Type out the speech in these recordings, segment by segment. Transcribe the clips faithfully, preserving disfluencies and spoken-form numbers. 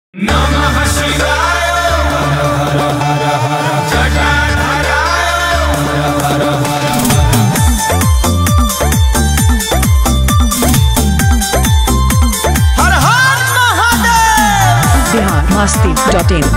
नमः शिवाय हर हर हर जटाधराय हर हर हर हर महादेव। Bihar Masti dot in.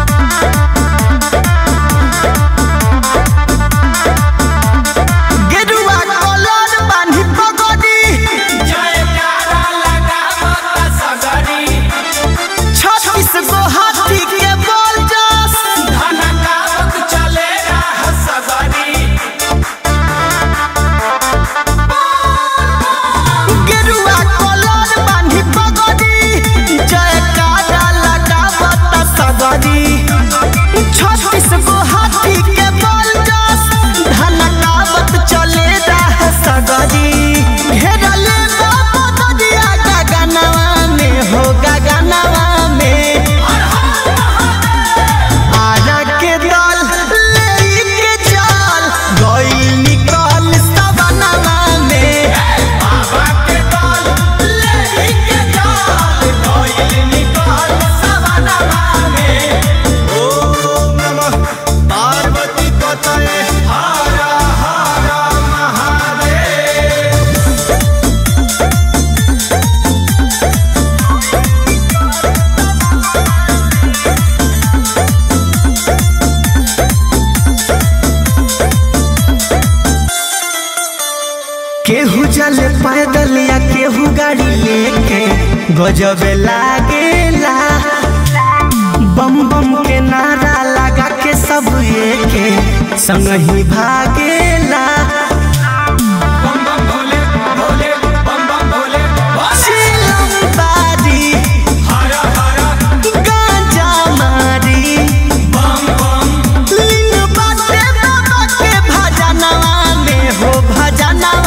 केहू चले पैदल या केहू गाड़ी लेके गजब लागेला। बम बम के नारा लगा के सब एके संग ही भागेला। बम बम भोले भोले बम बम भोले चिलमबारी हर हर गांजा मारी बम बम लिंग बाटे बाबा के भजनवा में हो भजनवा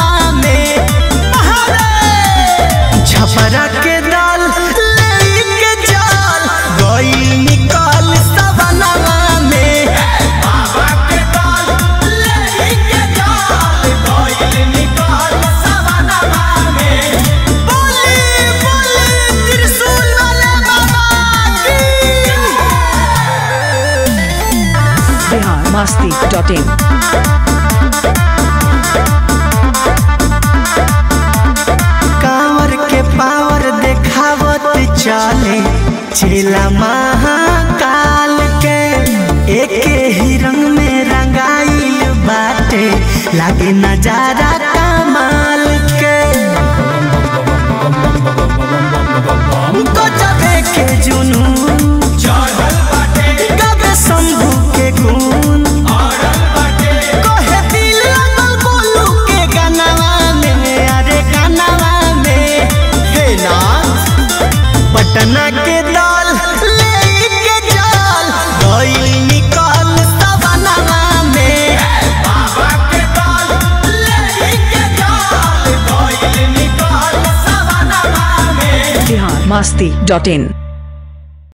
छपरा के दाल लेके जाल गई निकाल सवनवा में। बाबा के दाल लेके जाल गई निकाल सवनवा में। बोले बोले त्रिशूल वाले बाबा की। Bihar Masti dot in. Power देखावत चले चेला महाकाल के एके ही रंग में रंगाइल बाटे लागे नजारा कमाल के। गजबे के जुनून चढ़ल बाटे गबे शंभू के गुण अड़ल बाटे कहे दिल लगल बोलू के गानवा में। अरे गानवा में हे नाथ पटना के दाल लेके जाल गई निकाल सवनवा में। बाबा के दाल लेके जाल गई निकाल सवनवा में। बिहार मस्ती डॉट इन।